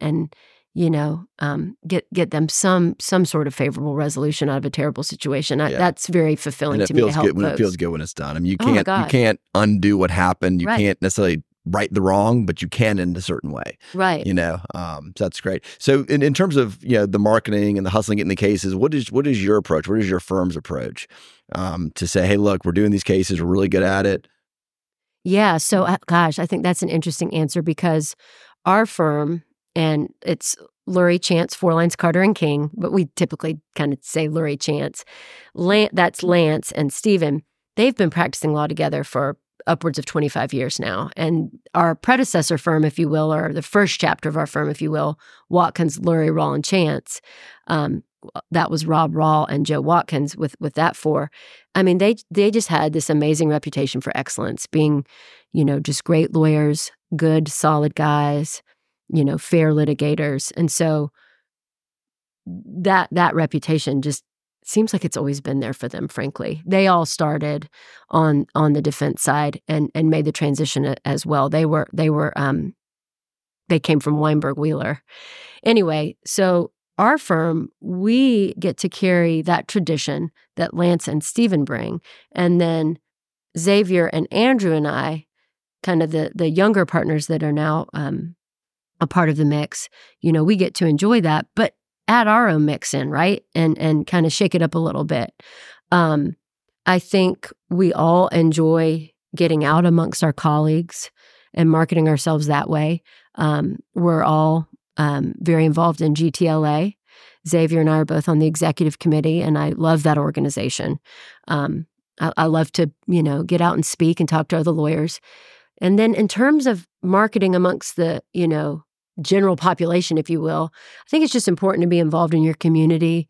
get them some sort of favorable resolution out of a terrible situation. That's very fulfilling to me to help folks. It feels good when it's done. I mean, you can't undo what happened. You can't necessarily right the wrong, but you can in a certain way. Right. So that's great. So in terms of, the marketing and the hustling, getting the cases, what is your approach? What is your firm's approach to say, hey, look, we're doing these cases. We're really good at it. Yeah. So, I think that's an interesting answer because our firm, and it's Lurie Chance, Forlines, Carter & King, but we typically kind of say Lurie Chance. That's Lance and Stephen. They've been practicing law together for upwards of 25 years now. And our predecessor firm, if you will, or the first chapter of our firm, if you will, Watkins, Lurie, Rawl, and Chance, that was Rob Rawl and Joe Watkins with that four. I mean, they just had this amazing reputation for excellence, being, just great lawyers, good, solid guys, fair litigators. And so that reputation just seems like it's always been there for them, frankly. They all started on the defense side and made the transition as well. They came from Weinberg Wheeler. Anyway, so our firm, we get to carry that tradition that Lance and Stephen bring. And then Xavier and Andrew and I, kind of the younger partners that are now a part of the mix, we get to enjoy that, but add our own mix in, right? And kind of shake it up a little bit. I think we all enjoy getting out amongst our colleagues and marketing ourselves that way. We're all very involved in GTLA. Xavier and I are both on the executive committee, and I love that organization. I love to, get out and speak and talk to other lawyers. And then in terms of marketing amongst the, general population, if you will, I think it's just important to be involved in your community.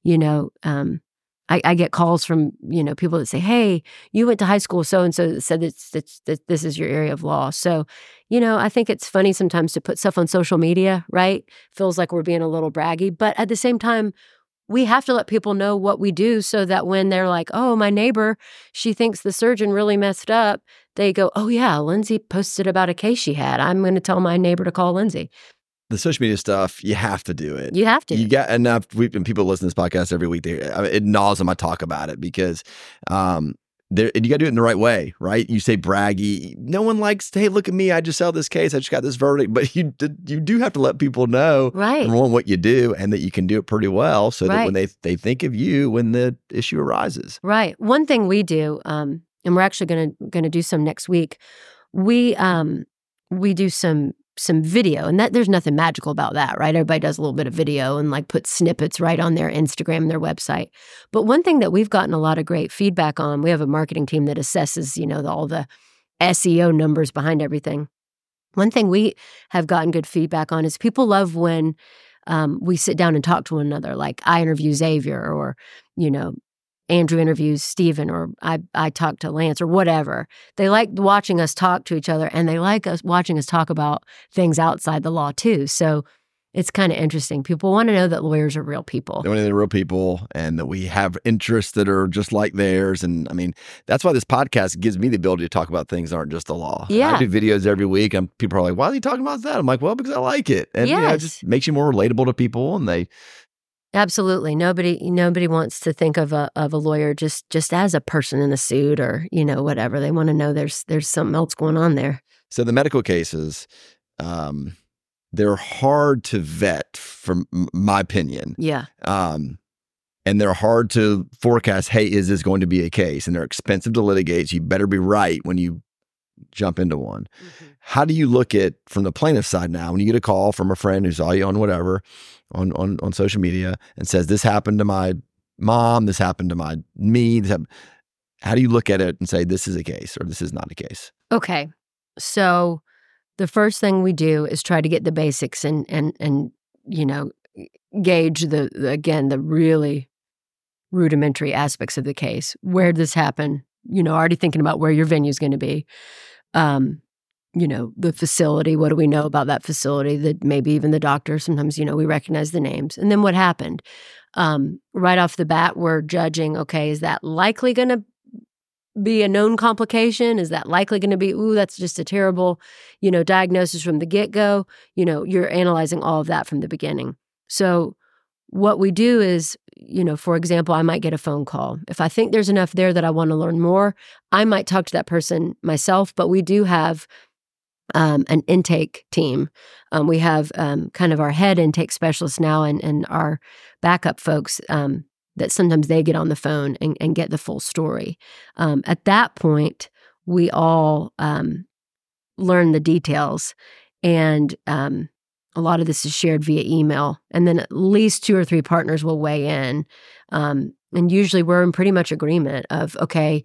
I get calls from, people that say, hey, you went to high school with so-and-so that said that this is your area of law. So, I think it's funny sometimes to put stuff on social media, right? Feels like we're being a little braggy. But at the same time, we have to let people know what we do so that when they're like, oh, my neighbor, she thinks the surgeon really messed up, they go, oh, yeah, Lindsay posted about a case she had. I'm going to tell my neighbor to call Lindsay. The social media stuff, you have to do it. You have to. You got enough. And people listen to this podcast every week. It gnaws them. I talk about it because you got to do it in the right way, right? You say braggy. No one likes, hey, look at me. I just settled this case. I just got this verdict. But you do have to let people know, right, number one, what you do and that you can do it pretty well so that when they think of you when the issue arises. Right. One thing we do, and we're actually going to do some next week, we do some video, and that there's nothing magical about that, right? Everybody does a little bit of video and like put snippets right on their Instagram and their website. But one thing that we've gotten a lot of great feedback on, we have a marketing team that assesses, all the SEO numbers behind everything. One thing we have gotten good feedback on is people love when we sit down and talk to one another. Like I interview Xavier or, Andrew interviews Stephen, or I talk to Lance, or whatever. They like watching us talk to each other, and they like us watching us talk about things outside the law too. So it's kind of interesting. People want to know that lawyers are real people. They want to know they're real people and that we have interests that are just like theirs. And I mean, that's why this podcast gives me the ability to talk about things that aren't just the law. Yeah. I do videos every week and people are like, why are you talking about that? I'm like, well, because I like it. And it just makes you more relatable to people, and they... Absolutely. Nobody wants to think of a lawyer just as a person in a suit or, whatever. They want to know there's something else going on there. So the medical cases, they're hard to vet, from my opinion. Yeah. And they're hard to forecast, hey, is this going to be a case? And they're expensive to litigate, so you better be right when you jump into one. Mm-hmm. How do you look at, from the plaintiff side now, when you get a call from a friend who saw you on whatever, on social media, and says, this happened to my mom, this happened to me, how do you look at it and say, this is a case or this is not a case? Okay. So the first thing we do is try to get the basics and gauge the really rudimentary aspects of the case. Where did this happen? Already thinking about where your venue is going to be. The facility, what do we know about that facility? Maybe even the doctor. Sometimes, we recognize the names. And then what happened? Right off the bat, we're judging, okay, is that likely going to be a known complication? Is that likely going to be, that's just a terrible, diagnosis from the get-go? You're analyzing all of that from the beginning. So what we do is, for example, I might get a phone call. If I think there's enough there that I want to learn more, I might talk to that person myself, but we do have an intake team. We have kind of our head intake specialist now and our backup folks that sometimes they get on the phone and get the full story. At that point, we all learn the details, and a lot of this is shared via email. And then at least 2 or 3 partners will weigh in. And usually we're in pretty much agreement of, okay,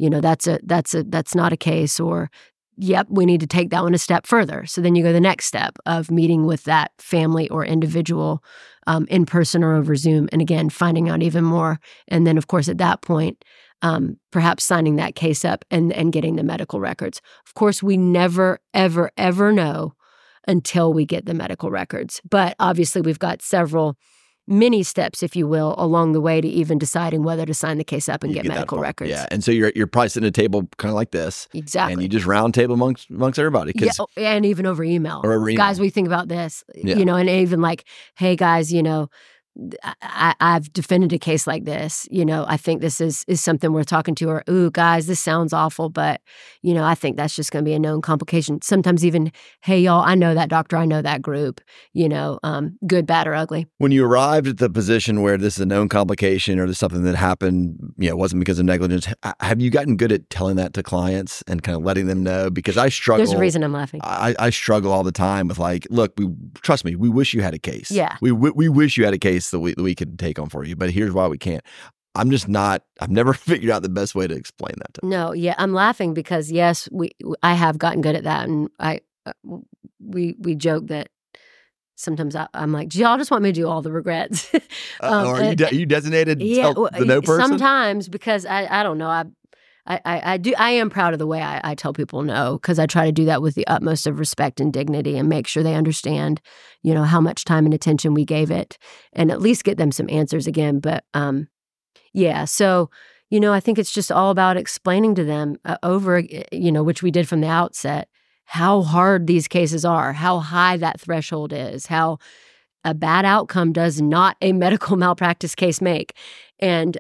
that's not a case, or yep, we need to take that one a step further. So then you go the next step of meeting with that family or individual in person or over Zoom. And again, finding out even more. And then, of course, at that point, perhaps signing that case up and getting the medical records. Of course, we never, ever, ever know until we get the medical records. But obviously, we've got several mini steps, if you will, along the way to even deciding whether to sign the case up and get medical records. Yeah, and so you're probably sitting at a table kind of like this. Exactly. And you just round table amongst everybody. Yeah, and even over email. Guys, we think about this, and even like, hey, guys, I've defended a case like this. I think this is something worth talking to. Or, ooh, guys, this sounds awful, but, I think that's just going to be a known complication. Sometimes even, hey, y'all, I know that doctor, I know that group, good, bad, or ugly. When you arrived at the position where this is a known complication or there's something that happened, it wasn't because of negligence, have you gotten good at telling that to clients and kind of letting them know? Because I struggle. There's a reason I'm laughing. I struggle all the time with like, look, trust me, we wish you had a case. Yeah. We wish you had a case that we could take on for you, but here's why we can't. I've never figured out the best way to explain that to them. No, yeah, I'm laughing because yes, I have gotten good at that, and we joke that sometimes I'm like, do y'all just want me to do all the regrets? Are you designated the no person? Sometimes, because I don't know, I am proud of the way I tell people no, because I try to do that with the utmost of respect and dignity and make sure they understand, how much time and attention we gave it, and at least get them some answers again. But so, I think it's just all about explaining to them which we did from the outset, how hard these cases are, how high that threshold is, how a bad outcome does not a medical malpractice case make. And,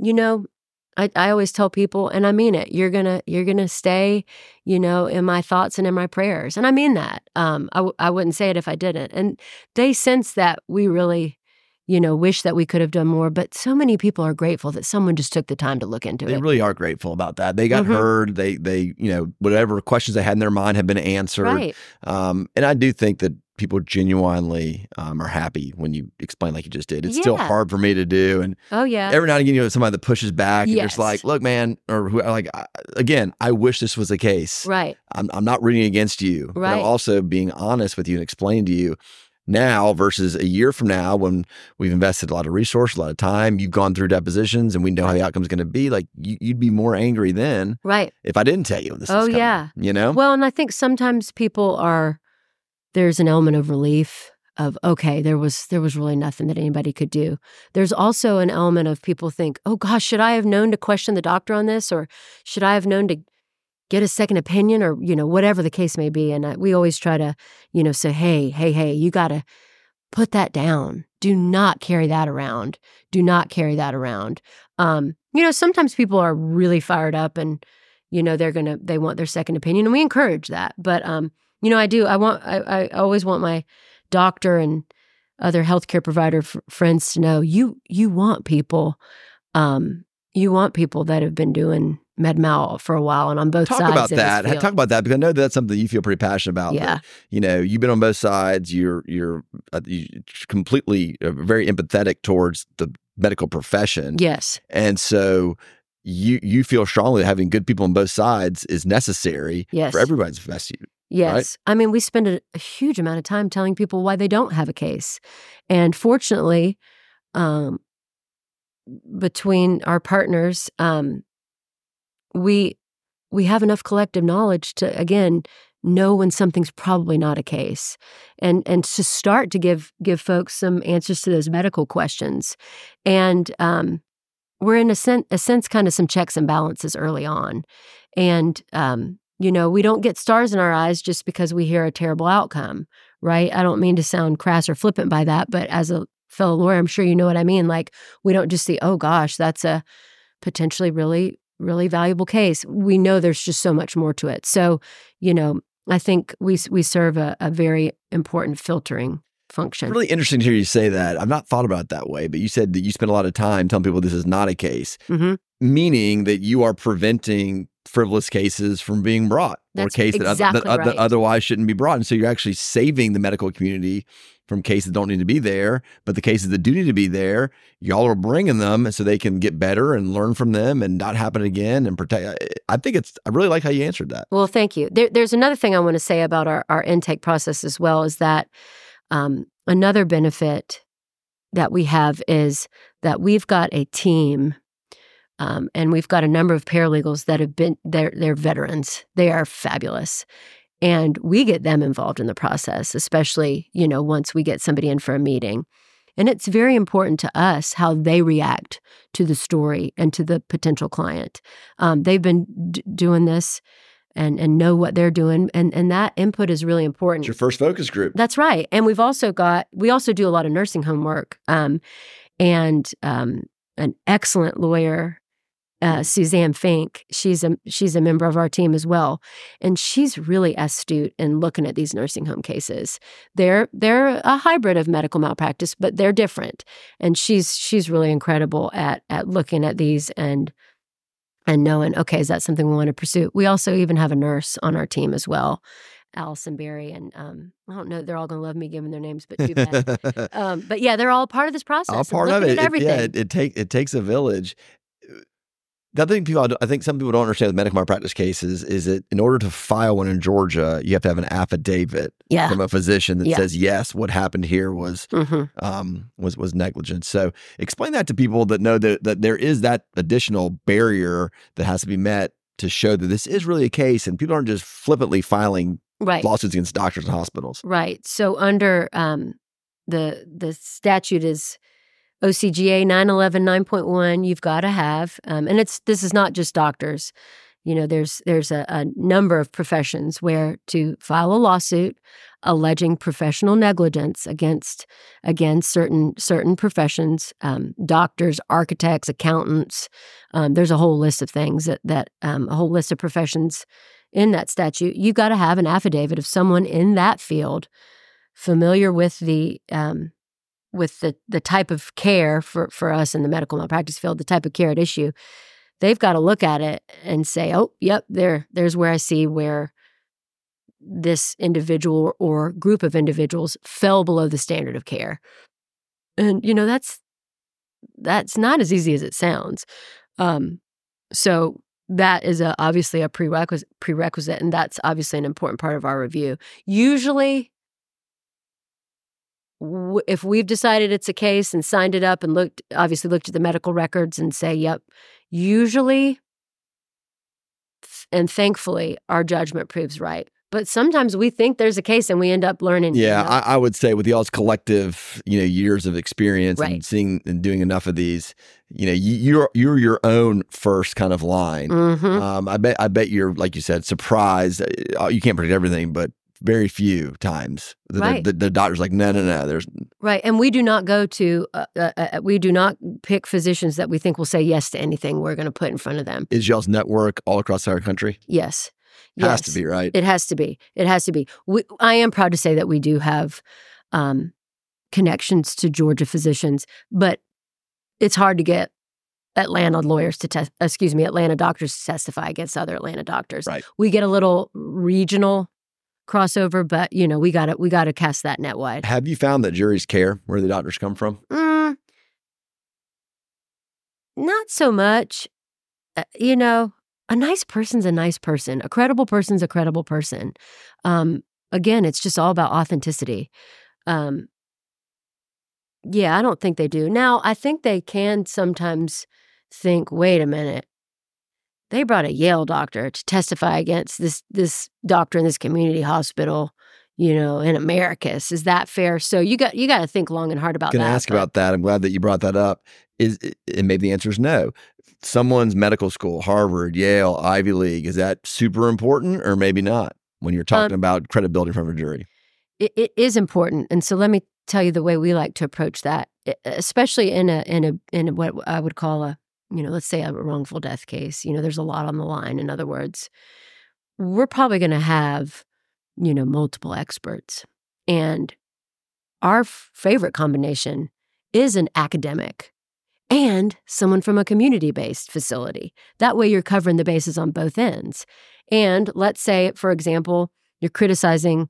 I always tell people, and I mean it, you're gonna stay, in my thoughts and in my prayers. And I mean that. I wouldn't say it if I didn't. And they sense that we really, wish that we could have done more. But so many people are grateful that someone just took the time to look into it. They really are grateful about that. They got heard. They whatever questions they had in their mind have been answered. Right. And I do think that people genuinely are happy when you explain like you just did. It's still hard for me to do. And every now and again, somebody that pushes back and just like, look, man, or again, I wish this was the case. Right. I'm not rooting against you. Right. But I'm also being honest with you and explaining to you, now versus a year from now when we've invested a lot of resource, a lot of time, you've gone through depositions and we know how the outcome is going to be, like you'd be more angry then right. if I didn't tell you this is coming, yeah. you know? Well, and I think sometimes there's an element of relief of, okay, there was really nothing that anybody could do. There's also an element of people think, oh gosh, should I have known to question the doctor on this? Or should I have known to get a second opinion, or, whatever the case may be. And we always try to, say, hey, you got to put that down. Do not carry that around. Do not carry that around. Sometimes people are really fired up and, they want their second opinion, and we encourage that. But, I always want my doctor and other healthcare provider friends to know you want people that have been doing med mal for a while and on both sides. Talk about that. Talk about that, because I know that's something you feel pretty passionate about. Yeah. That, you've been on both sides. You're completely very empathetic towards the medical profession. Yes. And so you feel strongly that having good people on both sides is necessary for everybody's best. Yes. Right? I mean, we spend a huge amount of time telling people why they don't have a case. And fortunately, between our partners, we have enough collective knowledge to, again, know when something's probably not a case, and to start to give folks some answers to those medical questions. And we're in a sense kind of some checks and balances early on. And we don't get stars in our eyes just because we hear a terrible outcome, right? I don't mean to sound crass or flippant by that, but as a fellow lawyer, I'm sure you know what I mean. Like, we don't just see, oh gosh, that's a potentially really, really valuable case. We know there's just so much more to it. So, I think we serve a very important filtering function. Really interesting to hear you say that. I've not thought about it that way, but you said that you spend a lot of time telling people this is not a case, meaning that you are preventing frivolous cases from being brought, or cases that otherwise shouldn't be brought. And so you're actually saving the medical community from cases that don't need to be there, but the cases that do need to be there, y'all are bringing them so they can get better and learn from them and not happen again and protect. I really like how you answered that. Well, thank you. There's another thing I want to say about our intake process as well, is that another benefit that we have is that we've got a team, and we've got a number of paralegals that have been, they're veterans. They are fabulous. And we get them involved in the process, especially, once we get somebody in for a meeting. And it's very important to us how they react to the story and to the potential client. They've been doing this and know what they're doing. And that input is really important. It's your first focus group. That's right. And we also do a lot of nursing home work. And an excellent lawyer, Suzanne Fink, she's a member of our team as well, and she's really astute in looking at these nursing home cases. They're a hybrid of medical malpractice, but they're different, and she's really incredible at looking at these and knowing, okay, is that something we want to pursue? We also even have a nurse on our team as well, Allison Berry, and I don't know, they're all going to love me giving their names, but too bad. But yeah, they're all part of this process. All part of it. It takes a village. The other thing I think some people don't understand with medical malpractice cases is that in order to file one in Georgia, you have to have an affidavit from a physician that says, yes, what happened here was negligence. So explain that to people that know that there is that additional barrier that has to be met to show that this is really a case, and people aren't just flippantly filing lawsuits against doctors and hospitals. Right. So under the statute is OCGA 911 9.1, you've got to have, and this is not just doctors. There's a number of professions where to file a lawsuit alleging professional negligence against, again, certain professions, doctors, architects, accountants. There's a whole list of things that a whole list of professions in that statute. You've got to have an affidavit of someone in that field familiar with the type of care for us in the medical malpractice field, the type of care at issue. They've got to look at it and say, oh, yep, there's where I see where this individual or group of individuals fell below the standard of care. And, that's not as easy as it sounds. So that is obviously a prerequisite, and that's obviously an important part of our review. Usually, if we've decided it's a case and signed it up and obviously looked at the medical records and say, yep, usually and thankfully our judgment proves right. But sometimes we think there's a case and we end up learning. Yeah, I would say with y'all's collective, years of experience Right. and seeing and doing enough of these, you're your own first kind of line. Mhm. I bet you're, like you said, surprised. You can't predict everything, but very few times Right. the doctor's like, no. There's Right. And we do not go to, we do not pick physicians that we think will say yes to anything we're going to put in front of them. is y'all's network all across our country? Yes. Has to be, right? It has to be. It has to be. I am proud to say that we do have connections to Georgia physicians, but it's hard to get Atlanta doctors to testify against other Atlanta doctors. Right. We get a little regional crossover, but we got to cast that net wide. Have you found that juries care where the doctors come from? Not so much. A nice person's a nice person. A credible person's a credible person. Again, it's just all about authenticity. Yeah, I don't think they do. Now, I think they can sometimes think, wait a minute, they brought a Yale doctor to testify against this doctor in this community hospital, in Americus. Is that fair? So you got to think long and hard about that. Going to ask about that. I'm glad that you brought that up. And maybe the answer is no. Someone's medical school, Harvard, Yale, Ivy League, is that super important or maybe not when you're talking about credibility from a jury? It is important. And so let me tell you the way we like to approach that, especially in a what I would call a, let's say a wrongful death case. There's a lot on the line. In other words, we're probably going to have, multiple experts. And our favorite combination is an academic and someone from a community-based facility. That way you're covering the bases on both ends. And let's say, for example, you're criticizing,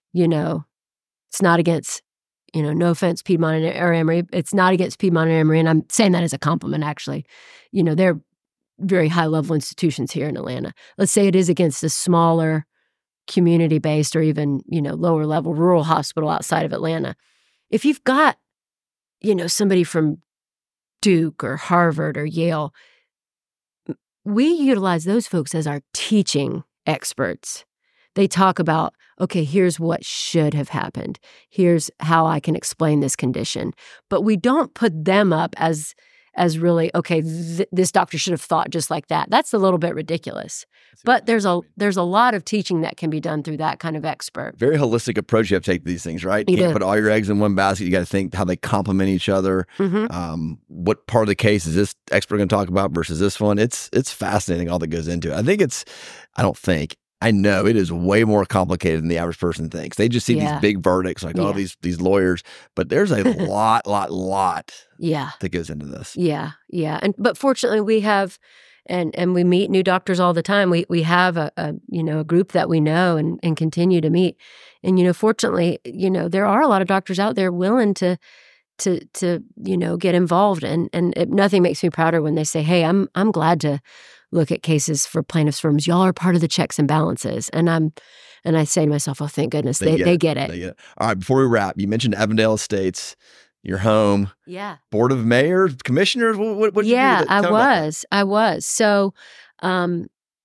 it's not against, no offense, Piedmont or Emory, it's not against Piedmont or Emory, and I'm saying that as a compliment, actually. They're very high-level institutions here in Atlanta. Let's say it is against a smaller community-based or even, lower-level rural hospital outside of Atlanta. If you've got, somebody from Duke or Harvard or Yale, we utilize those folks as our teaching experts. They talk about, okay, here's what should have happened. Here's how I can explain this condition. But we don't put them up as really, okay, this doctor should have thought just like that. That's a little bit ridiculous. But there's a lot of teaching that can be done through that kind of expert. Very holistic approach you have to take to these things, right? You can't do. put all your eggs in one basket. You got to think how they complement each other. Mm-hmm. What part of the case is this expert going to talk about versus this one? It's fascinating all that goes into it. I know it is way more complicated than the average person thinks. They just see these big verdicts, like all these lawyers, but there's a lot that goes into this. Yeah. But fortunately, we have, and we meet new doctors all the time. We have a group that we know and continue to meet. And fortunately, there are a lot of doctors out there willing to get involved. And nothing makes me prouder when they say, "Hey, I'm glad to look at cases for plaintiffs' firms. Y'all are part of the checks and balances." And I say to myself, "Oh, thank goodness they get it." They get it. All right, before we wrap, you mentioned Avondale Estates, your home. Yeah. Board of mayors, commissioners. What did you do? I was. So, I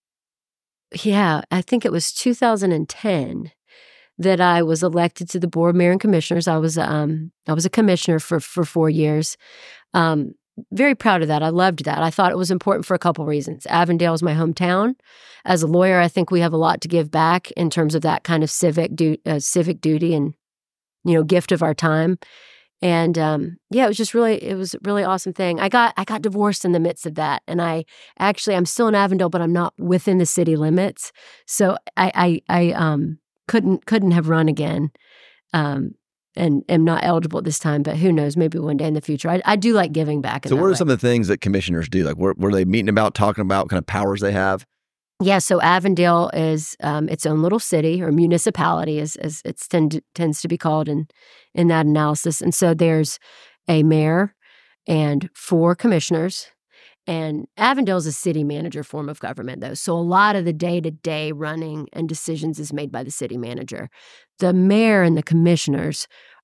think it was 2010 that I was elected to the board of mayor and commissioners. I was a commissioner for 4 years. Very proud of that. I loved that. I thought it was important for a couple reasons. Avondale is my hometown. As a lawyer, I think we have a lot to give back in terms of that kind of civic duty and gift of our time. And it was a really awesome thing. I got divorced in the midst of that, and I'm still in Avondale, but I'm not within the city limits. So I couldn't have run again. And am not eligible at this time, but who knows, maybe one day in the future. I do like giving back. So what are some of the things that commissioners do? Like, what are they meeting about, talking about, what kind of powers they have? Yeah, so Avondale is its own little city or municipality, as it tends to be called in that analysis. And so there's a mayor and 4 commissioners. And Avondale is a city manager form of government, though. So a lot of the day-to-day running and decisions is made by the city manager. The mayor and the commissioners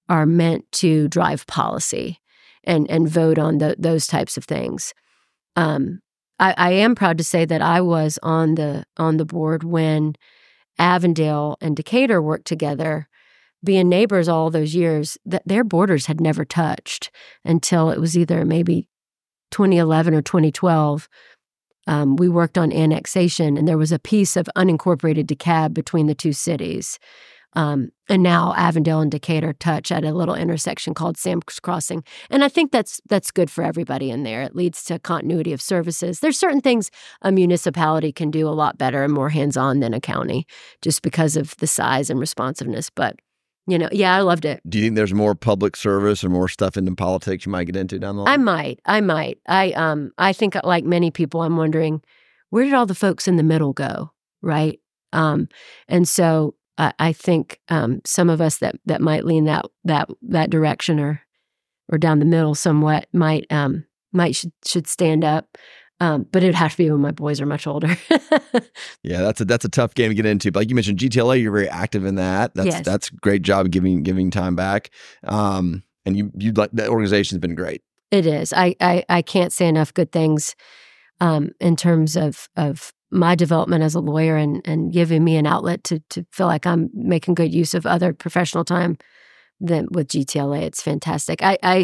are meant to drive policy and vote on those types of things. I am proud to say that I was on the board when Avondale and Decatur worked together, being neighbors all those years. That their borders had never touched until it was either maybe 2011 or 2012. We worked on annexation, and there was a piece of unincorporated DeKalb between the two cities. And now Avondale and Decatur touch at a little intersection called Sam's Crossing. And I think that's good for everybody in there. It leads to continuity of services. There's certain things a municipality can do a lot better and more hands-on than a county, just because of the size and responsiveness. But, I loved it. Do you think there's more public service or more stuff into politics you might get into down the line? I might. I think, like many people, I'm wondering, where did all the folks in the middle go, right? And so I think some of us that might lean that direction or down the middle somewhat should stand up. But it'd have to be when my boys are much older. Yeah, that's a tough game to get into. But like you mentioned, GTLA, you're very active in that. That's a great job giving time back. And you like that organization's been great. It is. I can't say enough good things in terms of my development as a lawyer and giving me an outlet to feel like I'm making good use of other professional time. Then with GTLA, it's fantastic.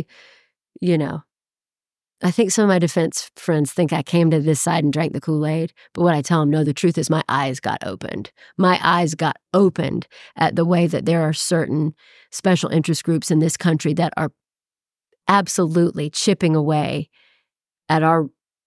I think some of my defense friends think I came to this side and drank the Kool-Aid, but what I tell them, no, the truth is my eyes got opened. My eyes got opened at the way that there are certain special interest groups in this country that are absolutely chipping away at our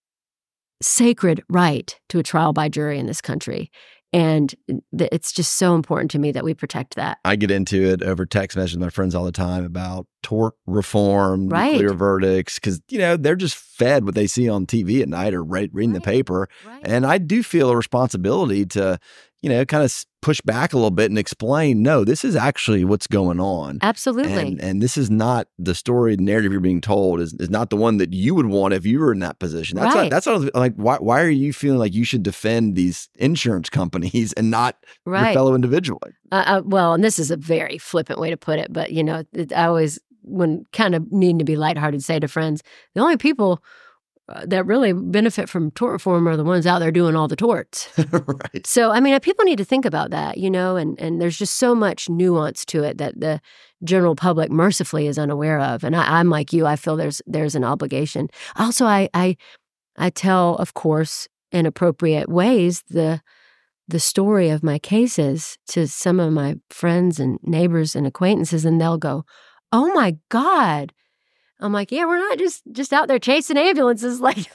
sacred right to a trial by jury in this country. And it's just so important to me that we protect that. I get into it over text messages with my friends all the time about tort reform, nuclear verdicts, because, they're just fed what they see on TV at night or reading the paper. Right. And I do feel a responsibility to, kind of push back a little bit and explain, no, this is actually what's going on. Absolutely. And this is not the story, narrative you're being told is not the one that you would want if you were in that position. That's not like, why are you feeling like you should defend these insurance companies and not your fellow individual? Well, and this is a very flippant way to put it, but, I always, when kind of needing to be lighthearted, say to friends, the only people that really benefit from tort reform are the ones out there doing all the torts. Right. So, people need to think about that, and there's just so much nuance to it that the general public mercifully is unaware of. And I'm like you, I feel there's an obligation. Also, I tell, of course, in appropriate ways, the story of my cases to some of my friends and neighbors and acquaintances, and they'll go, "Oh my God." I'm like, yeah, we're not just out there chasing ambulances like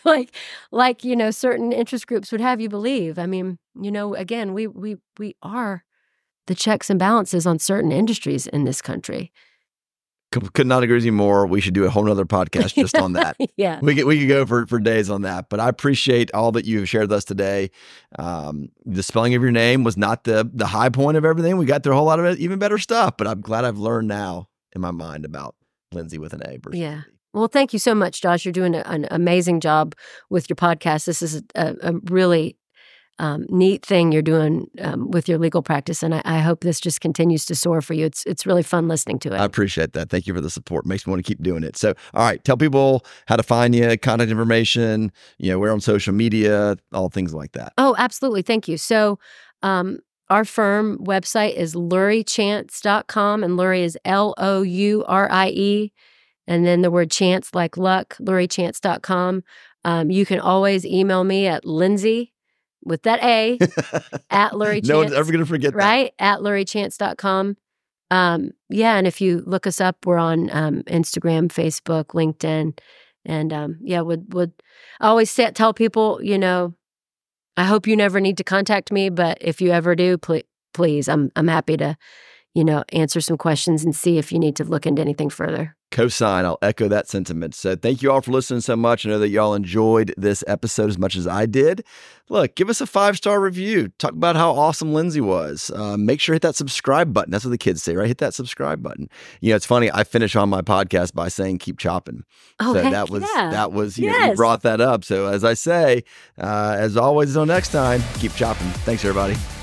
certain interest groups would have you believe. Again, we are the checks and balances on certain industries in this country. Could not agree with you more. We should do a whole nother podcast just on that. Yeah. We could go for days on that. But I appreciate all that you have shared with us today. The spelling of your name was not the high point of everything. We got through a whole lot of it, even better stuff. But I'm glad I've learned now in my mind about Lindsay with an A versus yeah. Well, thank you so much, Josh. You're doing an amazing job with your podcast. This is a really neat thing you're doing with your legal practice, and I hope this just continues to soar for you. It's really fun listening to it. I appreciate that. Thank you for the support. Makes me want to keep doing it. So, all right, tell people how to find you, contact information, we're on social media, all things like that. Oh, absolutely. Thank you. So, our firm website is lurieChance.com, and Lurie is Lourie, and then the word chance like luck, luriechance.com. You can always email me at Lindsay with that A at LurieChance. No one's ever going to forget that. Right? At luriechance.com. And if you look us up, we're on Instagram, Facebook, LinkedIn. And would I always tell people, I hope you never need to contact me, but if you ever do, please, I'm happy to, answer some questions and see if you need to look into anything further. Cosign. I'll echo that sentiment. So thank you all for listening so much. I know that y'all enjoyed this episode as much as I did. Look, give us a 5-star review. Talk about how awesome Lindsay was. Make sure to hit that subscribe button. That's what the kids say, right? Hit that subscribe button. It's funny. I finish on my podcast by saying, keep chopping. Oh, so that was, you brought that up. So as I say, as always, until next time, keep chopping. Thanks, everybody.